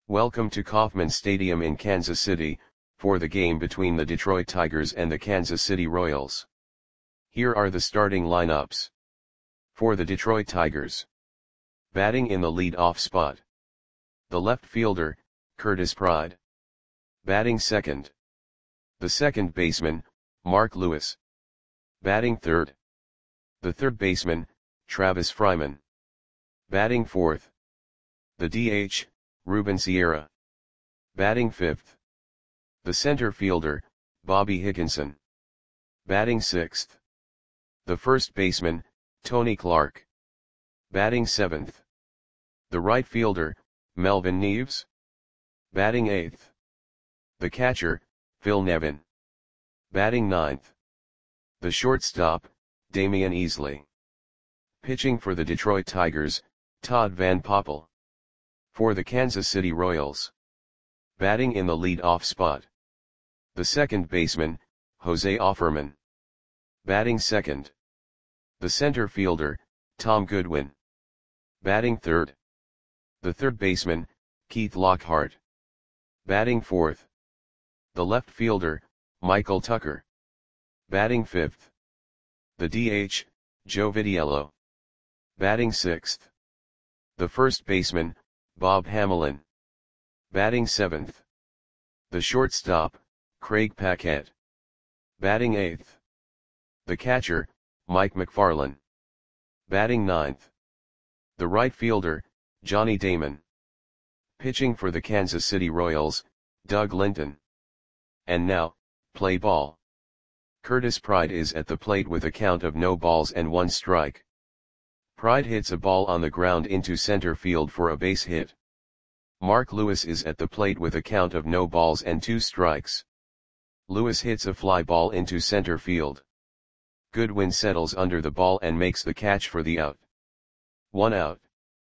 Welcome to Kauffman Stadium in Kansas City, for the game between the Detroit Tigers and the Kansas City Royals. Here are the starting lineups. For the Detroit Tigers. Batting in the lead-off spot. The left fielder, Curtis Pride. Batting second. The second baseman, Mark Lewis. Batting third. The third baseman, Travis Fryman. Batting fourth. The DH, Ruben Sierra. Batting fifth. The center fielder, Bobby Higginson. Batting sixth. The first baseman, Tony Clark. Batting seventh. The right fielder, Melvin Neves. Batting eighth. The catcher, Phil Nevin. Batting ninth. The shortstop, Damian Easley. Pitching for the Detroit Tigers, Todd Van Poppel. For the Kansas City Royals. Batting in the lead-off spot. The second baseman, Jose Offerman. Batting second. The center fielder, Tom Goodwin. Batting third. The third baseman, Keith Lockhart. Batting fourth. The left fielder, Michael Tucker. Batting fifth. The DH, Joe Vitiello. Batting sixth. The first baseman, Bob Hamelin. Batting seventh. The shortstop, Craig Paquette. Batting eighth. The catcher, Mike McFarland. Batting ninth. The right fielder, Johnny Damon. Pitching for the Kansas City Royals, Doug Linton. And now, play ball. Curtis Pride is at the plate with a count of no balls and 1 strike. Pride hits a ball on the ground into center field for a base hit. Mark Lewis is at the plate with a count of no balls and 2 strikes. Lewis hits a fly ball into center field. Goodwin settles under the ball and makes the catch for the out. 1 out.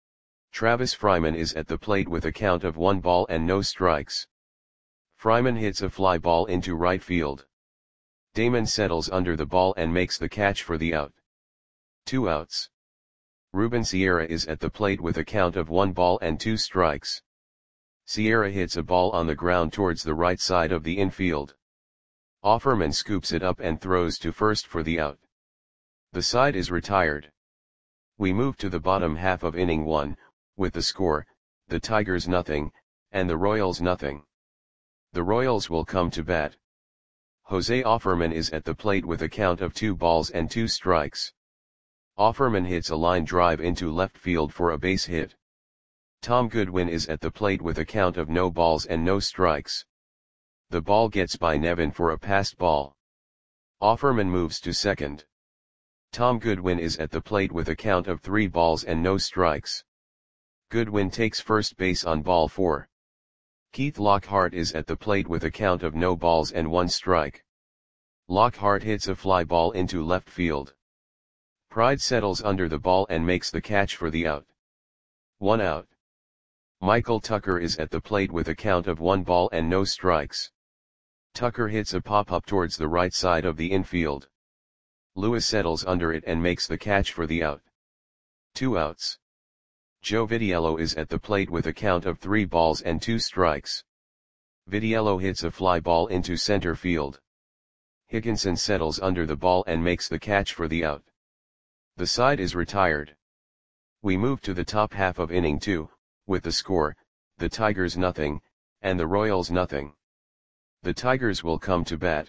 Travis Fryman is at the plate with a count of 1 ball and no strikes. Fryman hits a fly ball into right field. Damon settles under the ball and makes the catch for the out. 2 outs. Ruben Sierra is at the plate with a count of 1 ball and 2 strikes. Sierra hits a ball on the ground towards the right side of the infield. Offerman scoops it up and throws to first for the out. The side is retired. We move to the bottom half of inning 1, with the score, the Tigers nothing, and the Royals nothing. The Royals will come to bat. Jose Offerman is at the plate with a count of 2 balls and 2 strikes. Offerman hits a line drive into left field for a base hit. Tom Goodwin is at the plate with a count of no balls and no strikes. The ball gets by Nevin for a passed ball. Offerman moves to second. Tom Goodwin is at the plate with a count of 3 balls and no strikes. Goodwin takes first base on ball 4. Keith Lockhart is at the plate with a count of no balls and 1 strike. Lockhart hits a fly ball into left field. Pride settles under the ball and makes the catch for the out. 1 out. Michael Tucker is at the plate with a count of 1 ball and no strikes. Tucker hits a pop-up towards the right side of the infield. Lewis settles under it and makes the catch for the out. 2 outs. Joe Vitiello is at the plate with a count of 3 balls and 2 strikes. Vitiello hits a fly ball into center field. Higginson settles under the ball and makes the catch for the out. The side is retired. We move to the top half of inning 2, with the score, the Tigers nothing, and the Royals nothing. The Tigers will come to bat.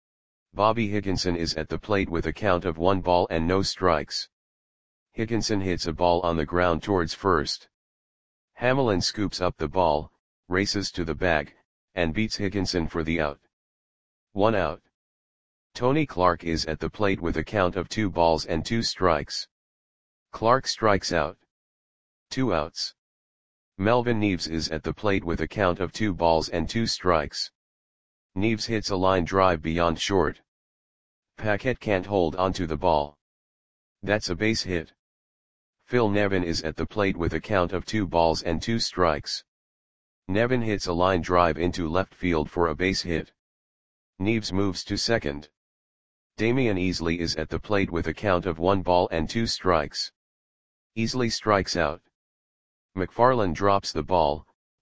Bobby Higginson is at the plate with a count of 1 ball and no strikes. Higginson hits a ball on the ground towards first. Hamelin scoops up the ball, races to the bag, and beats Higginson for the out. 1 out. Tony Clark is at the plate with a count of 2 balls and 2 strikes. Clark strikes out. 2 outs. Melvin Neves is at the plate with a count of 2 balls and 2 strikes. Neves hits a line drive beyond short. Paquette can't hold onto the ball. That's a base hit. Phil Nevin is at the plate with a count of 2 balls and 2 strikes. Nevin hits a line drive into left field for a base hit. Neves moves to second. Damian Easley is at the plate with a count of 1 ball and 2 strikes. Easley strikes out. McFarland drops the ball,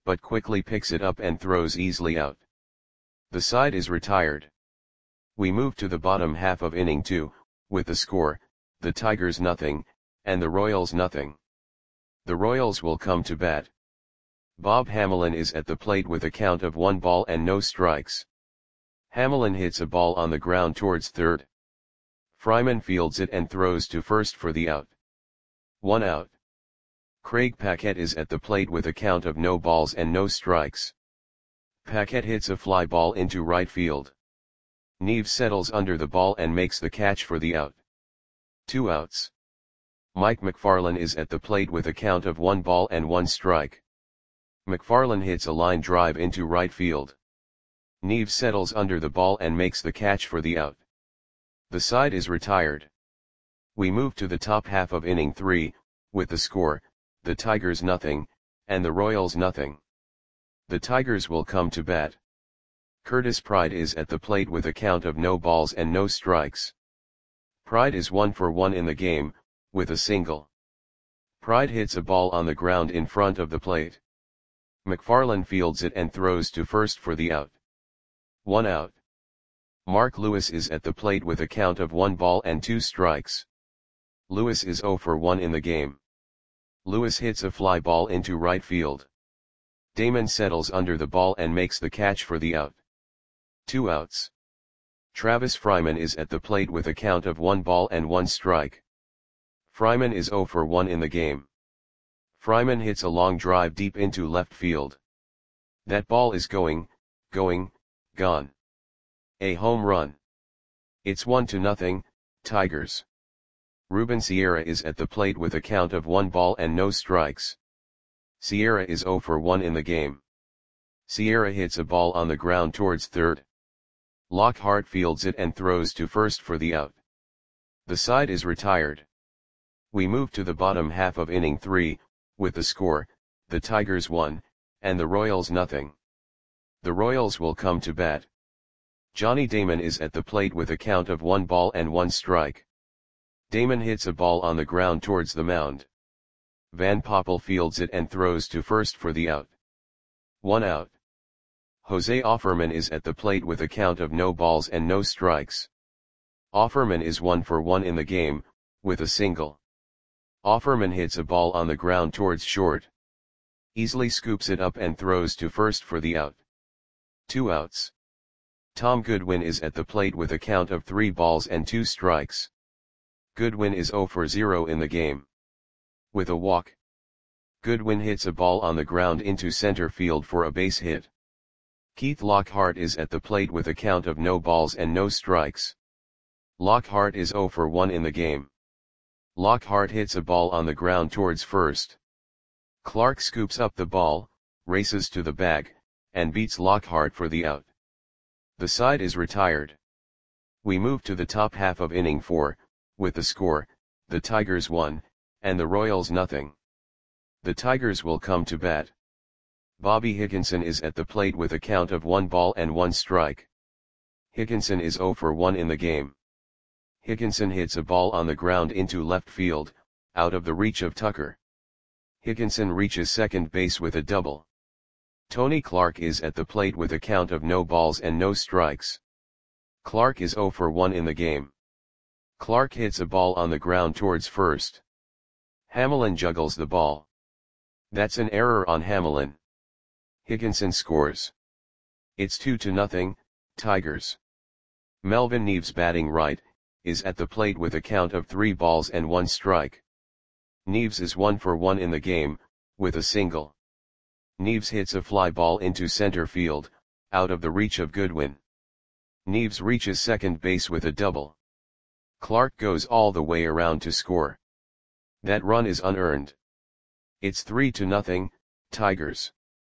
but quickly picks it up and throws easily out. The side is retired. We move to the bottom half of inning 2, with the score, the Tigers nothing, and the Royals nothing. The Royals will come to bat. Bob Hamelin is at the plate with a count of 1 ball and no strikes. Hamelin hits a ball on the ground towards third. Fryman fields it and throws to first for the out. 1 out. Craig Paquette is at the plate with a count of no balls and no strikes. Paquette hits a fly ball into right field. Neves settles under the ball and makes the catch for the out. 2 outs. Mike McFarland is at the plate with a count of 1 ball and 1 strike. McFarland hits a line drive into right field. Neves settles under the ball and makes the catch for the out. The side is retired. We move to the top half of inning 3, with the score, the Tigers nothing, and the Royals nothing. The Tigers will come to bat. Curtis Pride is at the plate with a count of no balls and no strikes. Pride is 1 for 1 in the game, with a single. Pride hits a ball on the ground in front of the plate. McFarland fields it and throws to first for the out. 1 out. Mark Lewis is at the plate with a count of 1 ball and 2 strikes. Lewis is 0 for 1 in the game. Lewis hits a fly ball into right field. Damon settles under the ball and makes the catch for the out. 2 outs. Travis Fryman is at the plate with a count of 1 ball and 1 strike. Fryman is 0 for 1 in the game. Fryman hits a long drive deep into left field. That ball is gone. A home run. It's 1-0, Tigers. Ruben Sierra is at the plate with a count of 1 ball and no strikes. Sierra is 0 for 1 in the game. Sierra hits a ball on the ground towards third. Lockhart fields it and throws to first for the out. The side is retired. We move to the bottom half of inning 3, with the score, the Tigers 1, and the Royals nothing. The Royals will come to bat. Johnny Damon is at the plate with a count of 1 ball and 1 strike. Damon hits a ball on the ground towards the mound. Van Poppel fields it and throws to first for the out. 1 out. Jose Offerman is at the plate with a count of no balls and no strikes. Offerman is 1 for 1 in the game, with a single. Offerman hits a ball on the ground towards short. Easily scoops it up and throws to first for the out. 2 outs. Tom Goodwin is at the plate with a count of 3 balls and 2 strikes. Goodwin is 0 for 0 in the game. With a walk. Goodwin hits a ball on the ground into center field for a base hit. Keith Lockhart is at the plate with a count of no balls and no strikes. Lockhart is 0 for 1 in the game. Lockhart hits a ball on the ground towards first. Clark scoops up the ball, races to the bag, and beats Lockhart for the out. The side is retired. We move to the top half of inning 4, with the score, the Tigers 1, and the Royals nothing. The Tigers will come to bat. Bobby Higginson is at the plate with a count of 1 ball and 1 strike. Higginson is 0 for 1 in the game. Higginson hits a ball on the ground into left field, out of the reach of Tucker. Higginson reaches second base with a double. Tony Clark is at the plate with a count of no balls and no strikes. Clark is 0 for 1 in the game. Clark hits a ball on the ground towards first. Hamelin juggles the ball. That's an error on Hamelin. Higginson scores. It's 2-0, Tigers. Melvin Neves, batting right, is at the plate with a count of 3 balls and 1 strike. Neves is 1 for 1 in the game, with a single. Neves hits a fly ball into center field, out of the reach of Goodwin. Neves reaches second base with a double. Clark goes all the way around to score. That run is unearned. It's 3-0, Tigers.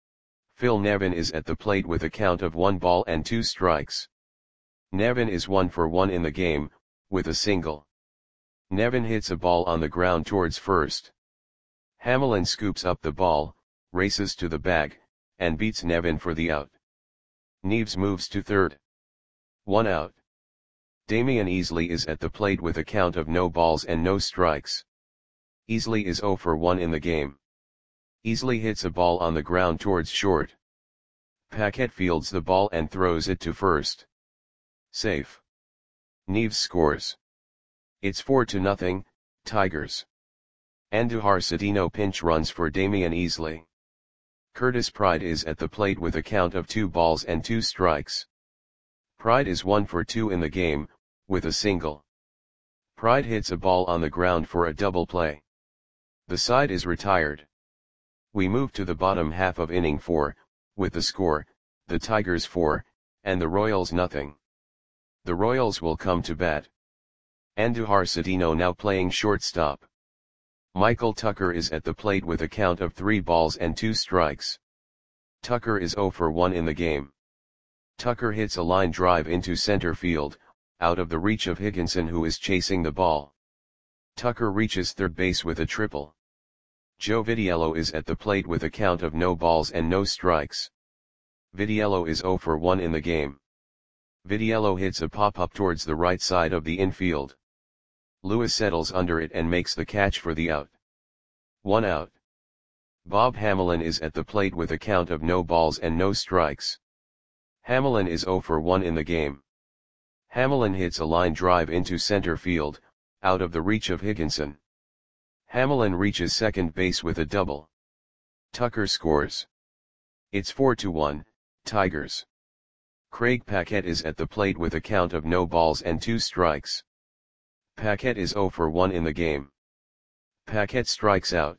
Phil Nevin is at the plate with a count of 1 ball and 2 strikes. Nevin is 1 for 1 in the game, with a single. Nevin hits a ball on the ground towards first. Hamelin scoops up the ball, races to the bag, and beats Nevin for the out. Neves moves to third. 1 out. Damian Easley is at the plate with a count of no balls and no strikes. Easley is 0 for 1 in the game. Easily hits a ball on the ground towards short. Paquette fields the ball and throws it to first. Safe. Neves scores. It's 4-0, Tigers. Andujar Cedeno pinch runs for Damian Easley. Curtis Pride is at the plate with a count of 2 balls and 2 strikes. Pride is 1 for 2 in the game, with a single. Pride hits a ball on the ground for a double play. The side is retired. We move to the bottom half of inning 4, with the score, the Tigers 4, and the Royals nothing. The Royals will come to bat. Andujar Cedeno now playing shortstop. Michael Tucker is at the plate with a count of 3 balls and 2 strikes. Tucker is 0 for 1 in the game. Tucker hits a line drive into center field, out of the reach of Higginson, who is chasing the ball. Tucker reaches third base with a triple. Joe Vitiello is at the plate with a count of no balls and no strikes. Vitiello is 0 for 1 in the game. Vitiello hits a pop-up towards the right side of the infield. Lewis settles under it and makes the catch for the out. 1 out. Bob Hamelin is at the plate with a count of no balls and no strikes. Hamelin is 0 for 1 in the game. Hamelin hits a line drive into center field, out of the reach of Higginson. Hamelin reaches second base with a double. Tucker scores. It's 4-1, Tigers. Craig Paquette is at the plate with a count of no balls and 2 strikes. Paquette is 0 for 1 in the game. Paquette strikes out.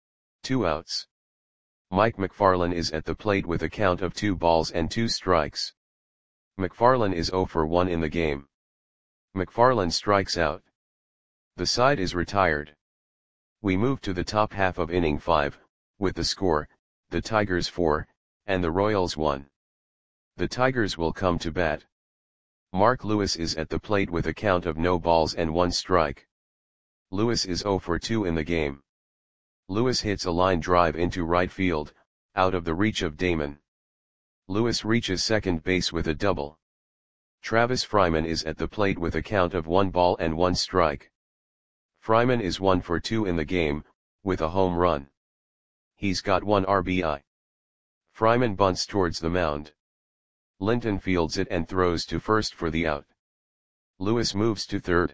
2 outs. Mike McFarland is at the plate with a count of 2 balls and 2 strikes. McFarland is 0 for 1 in the game. McFarland strikes out. The side is retired. We move to the top half of inning 5, with the score, the Tigers 4, and the Royals 1. The Tigers will come to bat. Mark Lewis is at the plate with a count of no balls and 1 strike. Lewis is 0 for 2 in the game. Lewis hits a line drive into right field, out of the reach of Damon. Lewis reaches second base with a double. Travis Fryman is at the plate with a count of 1 ball and 1 strike. Fryman is 1 for 2 in the game, with a home run. He's got 1 RBI. Fryman bunts towards the mound. Linton fields it and throws to first for the out. Lewis moves to third.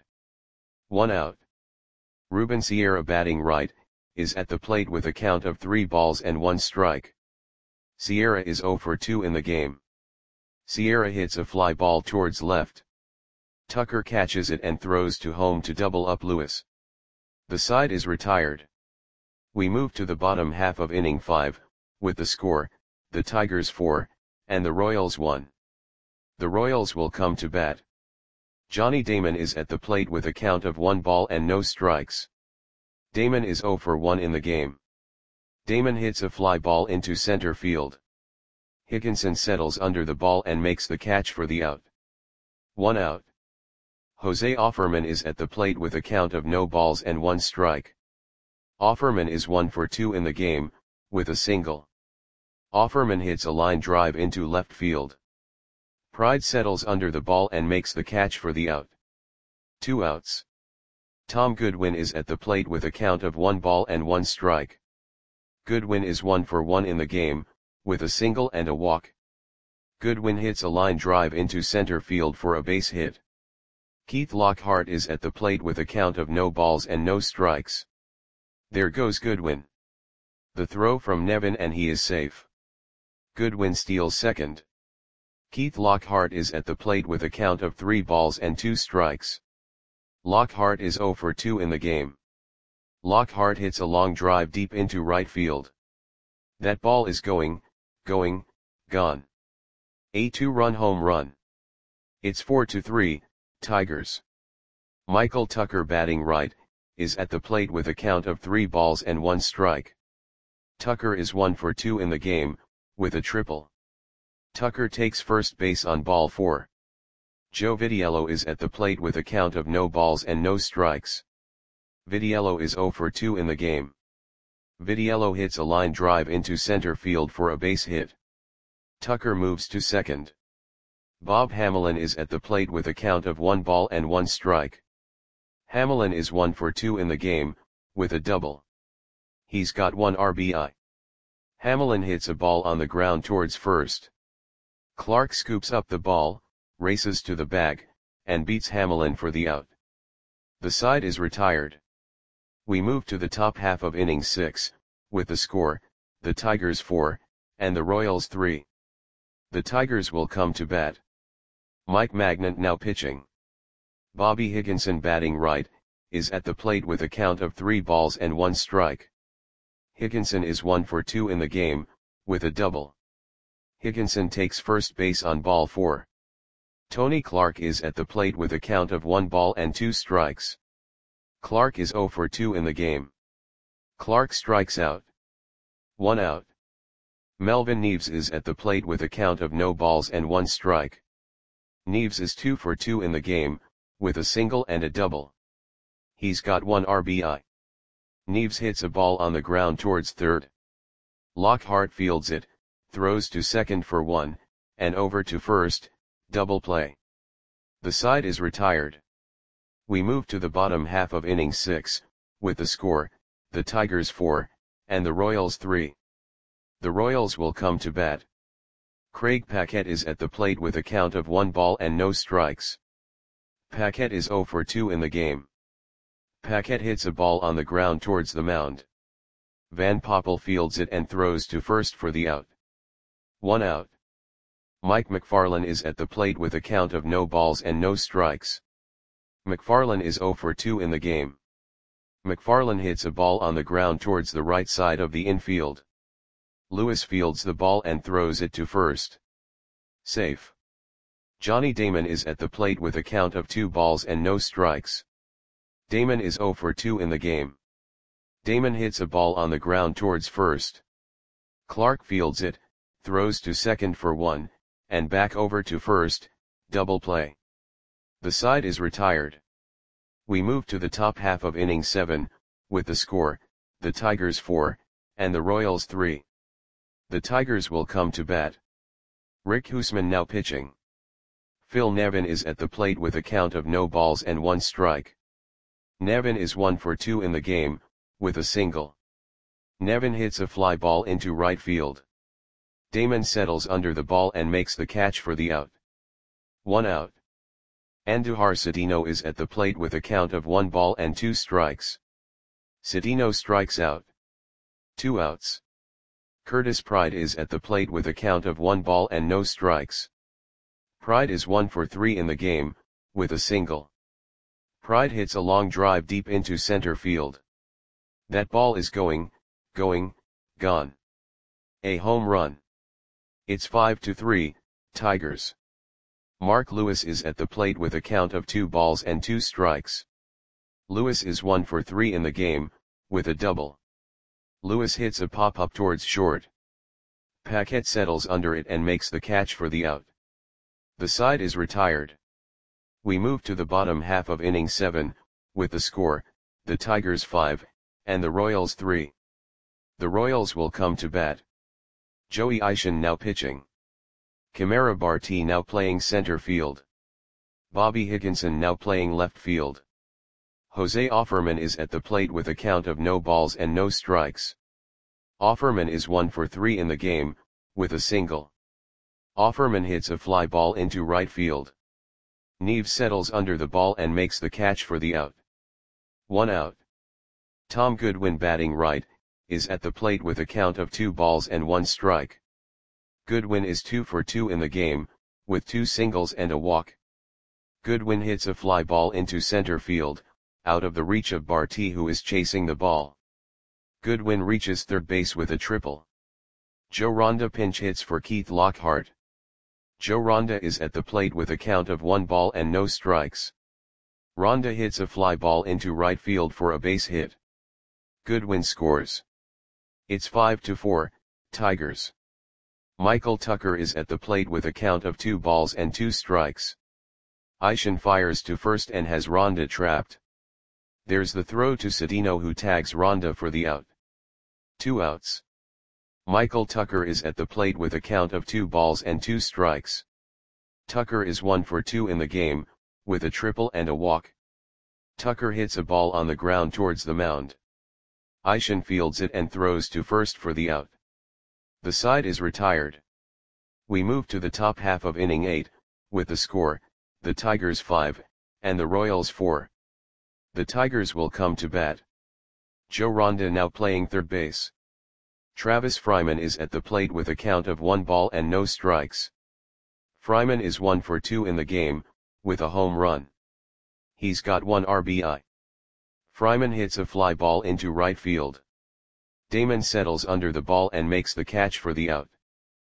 1 out. Ruben Sierra, batting right, is at the plate with a count of 3 balls and 1 strike. Sierra is 0 for 2 in the game. Sierra hits a fly ball towards left. Tucker catches it and throws to home to double up Lewis. The side is retired. We move to the bottom half of inning 5, with the score, the Tigers 4, and the Royals 1. The Royals will come to bat. Johnny Damon is at the plate with a count of 1 ball and no strikes. Damon is 0 for 1 in the game. Damon hits a fly ball into center field. Higginson settles under the ball and makes the catch for the out. 1 out. Jose Offerman is at the plate with a count of no balls and 1 strike. Offerman is 1 for 2 in the game, with a single. Offerman hits a line drive into left field. Pride settles under the ball and makes the catch for the out. 2 outs. Tom Goodwin is at the plate with a count of 1 ball and 1 strike. Goodwin is 1 for 1 in the game, with a single and a walk. Goodwin hits a line drive into center field for a base hit. Keith Lockhart is at the plate with a count of no balls and no strikes. There goes Goodwin. The throw from Nevin and he is safe. Goodwin steals second. Keith Lockhart is at the plate with a count of 3 balls and 2 strikes. Lockhart is 0 for 2 in the game. Lockhart hits a long drive deep into right field. That ball is gone. A 2-run home run. It's 4-3, Tigers. Michael Tucker, batting right, is at the plate with a count of 3 balls and 1 strike. Tucker is 1 for 2 in the game, with a triple. Tucker takes first base on ball 4. Joe Vitiello is at the plate with a count of no balls and no strikes. Vitiello is 0 for 2 in the game. Vitiello hits a line drive into center field for a base hit. Tucker moves to second. Bob Hamelin is at the plate with a count of 1 ball and 1 strike. Hamelin is 1 for 2 in the game, with a double. He's got 1 RBI. Hamlin hits a ball on the ground towards first. Clark scoops up the ball, races to the bag, and beats Hamlin for the out. The side is retired. We move to the top half of inning 6, with the score, the Tigers 4, and the Royals 3. The Tigers will come to bat. Mike Magnant now pitching. Bobby Higginson batting right, is at the plate with a count of 3 balls and 1 strike. Higginson is 1 for 2 in the game, with a double. Higginson takes first base on ball 4. Tony Clark is at the plate with a count of 1 ball and 2 strikes. Clark is 0 for 2 in the game. Clark strikes out. 1 out. Melvin Neves is at the plate with a count of no balls and 1 strike. Neves is 2 for 2 in the game, with a single and a double. He's got 1 RBI. Neves hits a ball on the ground towards third. Lockhart fields it, throws to second for 1, and over to first, double play. The side is retired. We move to the bottom half of inning 6, with the score, the Tigers 4, and the Royals 3. The Royals will come to bat. Craig Paquette is at the plate with a count of 1 ball and no strikes. Paquette is 0 for 2 in the game. Paquette hits a ball on the ground towards the mound. Van Poppel fields it and throws to first for the out. 1 out. Mike McFarland is at the plate with a count of no balls and no strikes. McFarland is 0 for 2 in the game. McFarland hits a ball on the ground towards the right side of the infield. Lewis fields the ball and throws it to first. Safe. Johnny Damon is at the plate with a count of 2 balls and no strikes. Damon is 0 for 2 in the game. Damon hits a ball on the ground towards first. Clark fields it, throws to second for 1, and back over to first, double play. The side is retired. We move to the top half of inning 7, with the score, the Tigers 4, and the Royals 3. The Tigers will come to bat. Rick Hoosman now pitching. Phil Nevin is at the plate with a count of no balls and 1 strike. Nevin is 1 for 2 in the game, with a single. Nevin hits a fly ball into right field. Damon settles under the ball and makes the catch for the out. 1 out. Andujar Cedeno is at the plate with a count of 1 ball and 2 strikes. Cedeno strikes out. 2 outs. Curtis Pride is at the plate with a count of 1 ball and no strikes. Pride is 1 for 3 in the game, with a single. Pride hits a long drive deep into center field. That ball is gone. A home run. It's 5-3, Tigers. Mark Lewis is at the plate with a count of 2 balls and 2 strikes. Lewis is 1 for 3 in the game, with a double. Lewis hits a pop-up towards short. Paquette settles under it and makes the catch for the out. The side is retired. We move to the bottom half of inning 7, with the score, the Tigers 5, and the Royals 3. The Royals will come to bat. Joey Isham now pitching. Kamara Barti now playing center field. Bobby Higginson now playing left field. Jose Offerman is at the plate with a count of no balls and no strikes. Offerman is 1 for 3 in the game, with a single. Offerman hits a fly ball into right field. Neves settles under the ball and makes the catch for the out. 1 out. Tom Goodwin batting right, is at the plate with a count of 2 balls and 1 strike. Goodwin is 2 for 2 in the game, with 2 singles and a walk. Goodwin hits a fly ball into center field, out of the reach of Barti who is chasing the ball. Goodwin reaches third base with a triple. Joe Ronda pinch hits for Keith Lockhart. Joe Ronda is at the plate with a count of 1 ball and no strikes. Ronda hits a fly ball into right field for a base hit. Goodwin scores. It's 5-4, Tigers. Michael Tucker is at the plate with a count of 2 balls and 2 strikes. Isham fires to first and has Ronda trapped. There's the throw to Cedeno who tags Ronda for the out. 2 outs. Michael Tucker is at the plate with a count of 2 balls and 2 strikes. Tucker is 1 for 2 in the game, with a triple and a walk. Tucker hits a ball on the ground towards the mound. Isham fields it and throws to first for the out. The side is retired. We move to the top half of inning 8, with the score, the Tigers 5, and the Royals 4. The Tigers will come to bat. Joe Ronda now playing third base. Travis Fryman is at the plate with a count of 1 ball and no strikes. Fryman is 1 for 2 in the game, with a home run. He's got 1 RBI. Fryman hits a fly ball into right field. Damon settles under the ball and makes the catch for the out.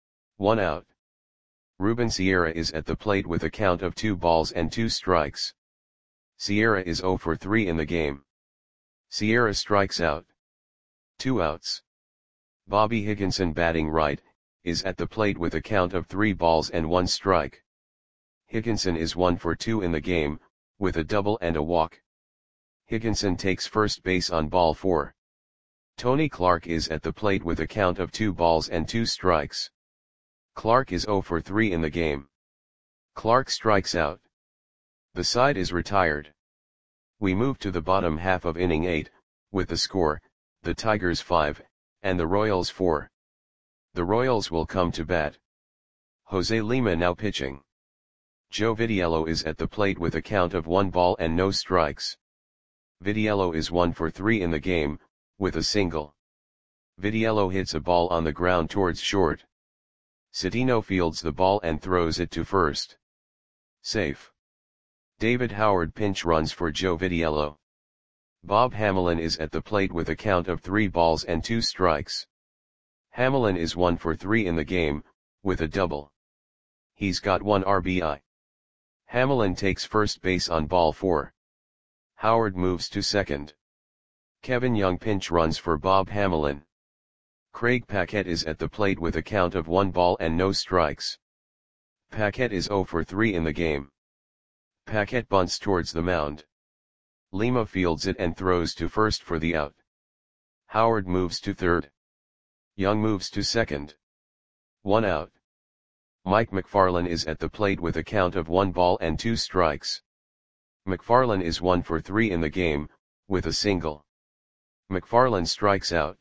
1 out. Ruben Sierra is at the plate with a count of 2 balls and 2 strikes. Sierra is 0 for 3 in the game. Sierra strikes out. 2 outs. Bobby Higginson, batting right, is at the plate with a count of 3 balls and 1 strike. Higginson is 1 for 2 in the game, with a double and a walk. Higginson takes first base on ball 4. Tony Clark is at the plate with a count of 2 balls and 2 strikes. Clark is 0 for 3 in the game. Clark strikes out. The side is retired. We move to the bottom half of inning 8, with the score, the Tigers 5, and the Royals 4. The Royals will come to bat. Jose Lima now pitching. Joe Vitiello is at the plate with a count of 1 ball and no strikes. Vitiello is 1 for 3 in the game, with a single. Vitiello hits a ball on the ground towards short. Citino fields the ball and throws it to first. Safe. David Howard pinch runs for Joe Vitiello. Bob Hamelin is at the plate with a count of 3 balls and 2 strikes. Hamelin is 1 for 3 in the game, with a double. He's got 1 RBI. Hamelin takes first base on ball 4. Howard moves to second. Kevin Young pinch runs for Bob Hamelin. Craig Paquette is at the plate with a count of 1 ball and no strikes. Paquette is 0 for 3 in the game. Paquette bunts towards the mound. Lima fields it and throws to first for the out. Howard moves to third. Young moves to second. 1 out. Mike McFarland is at the plate with a count of 1 ball and 2 strikes. McFarland is 1 for 3 in the game, with a single. McFarland strikes out.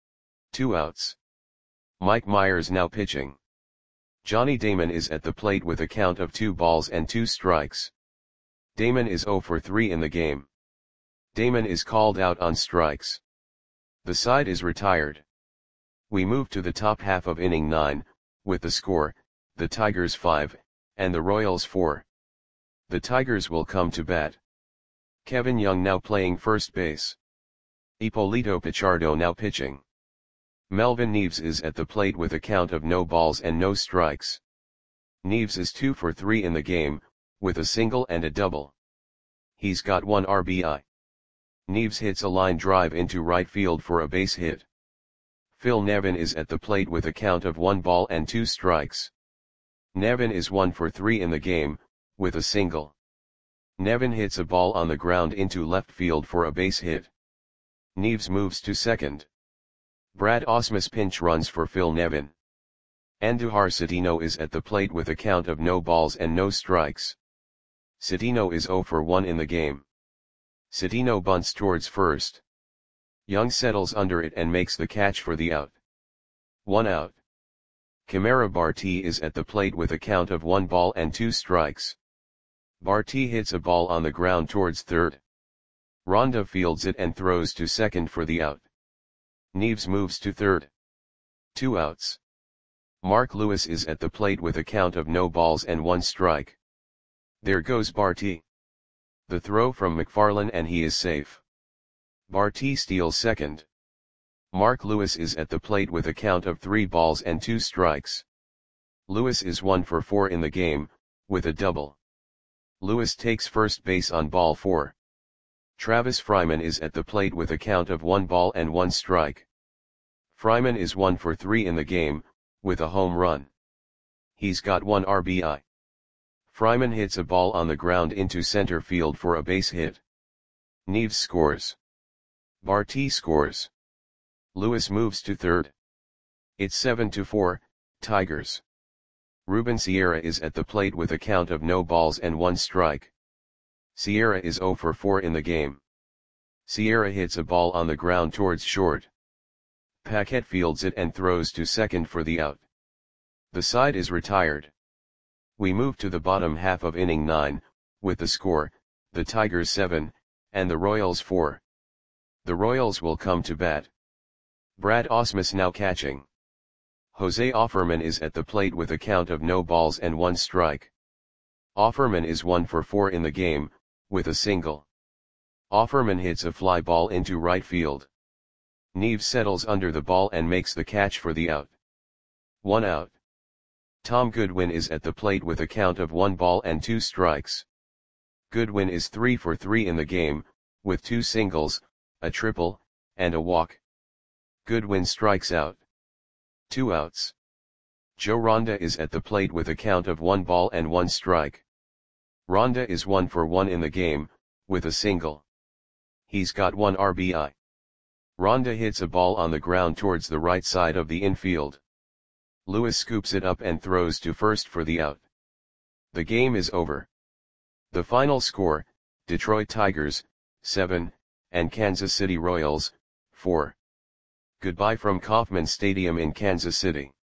2 outs. Mike Myers now pitching. Johnny Damon is at the plate with a count of 2 balls and 2 strikes. Damon is 0 for 3 in the game. Damon is called out on strikes. The side is retired. We move to the top half of inning 9, with the score, the Tigers 5, and the Royals 4. The Tigers will come to bat. Kevin Young now playing first base. Ippolito Pichardo now pitching. Melvin Neves is at the plate with a count of no balls and no strikes. Neves is 2 for 3 in the game, with a single and a double. He's got 1 RBI. Neves hits a line drive into right field for a base hit. Phil Nevin is at the plate with a count of 1 ball and 2 strikes. Nevin is 1 for 3 in the game, with a single. Nevin hits a ball on the ground into left field for a base hit. Neves moves to second. Brad Ausmus pinch runs for Phil Nevin. Andujar Citino is at the plate with a count of no balls and no strikes. Citino is 0 for 1 in the game. Citino bunts towards first. Young settles under it and makes the catch for the out. 1 out. Camara Barti is at the plate with a count of 1 ball and 2 strikes. Barti hits a ball on the ground towards third. Ronda fields it and throws to second for the out. Neves moves to third. 2 outs. Mark Lewis is at the plate with a count of no balls and 1 strike. There goes Barti. The throw from McFarland and he is safe. Barti steals second. Mark Lewis is at the plate with a count of 3 balls and 2 strikes. Lewis is 1 for 4 in the game, with a double. Lewis takes first base on ball 4. Travis Fryman is at the plate with a count of 1 ball and 1 strike. Fryman is 1 for 3 in the game, with a home run. He's got 1 RBI. Fryman hits a ball on the ground into center field for a base hit. Neves scores. Barti scores. Lewis moves to third. It's 7-4, Tigers. Ruben Sierra is at the plate with a count of no balls and 1 strike. Sierra is 0 for 4 in the game. Sierra hits a ball on the ground towards short. Paquette fields it and throws to second for the out. The side is retired. We move to the bottom half of inning 9, with the score, the Tigers 7, and the Royals 4. The Royals will come to bat. Brad Ausmus now catching. Jose Offerman is at the plate with a count of no balls and 1 strike. Offerman is 1 for 4 in the game, with a single. Offerman hits a fly ball into right field. Neves settles under the ball and makes the catch for the out. 1 out. Tom Goodwin is at the plate with a count of 1 ball and 2 strikes. Goodwin is 3 for 3 in the game, with 2 singles, a triple, and a walk. Goodwin strikes out. 2 outs. Joe Ronda is at the plate with a count of 1 ball and 1 strike. Ronda is 1 for 1 in the game, with a single. He's got 1 RBI. Ronda hits a ball on the ground towards the right side of the infield. Lewis scoops it up and throws to first for the out. The game is over. The final score, Detroit Tigers, 7, and Kansas City Royals, 4. Goodbye from Kauffman Stadium in Kansas City.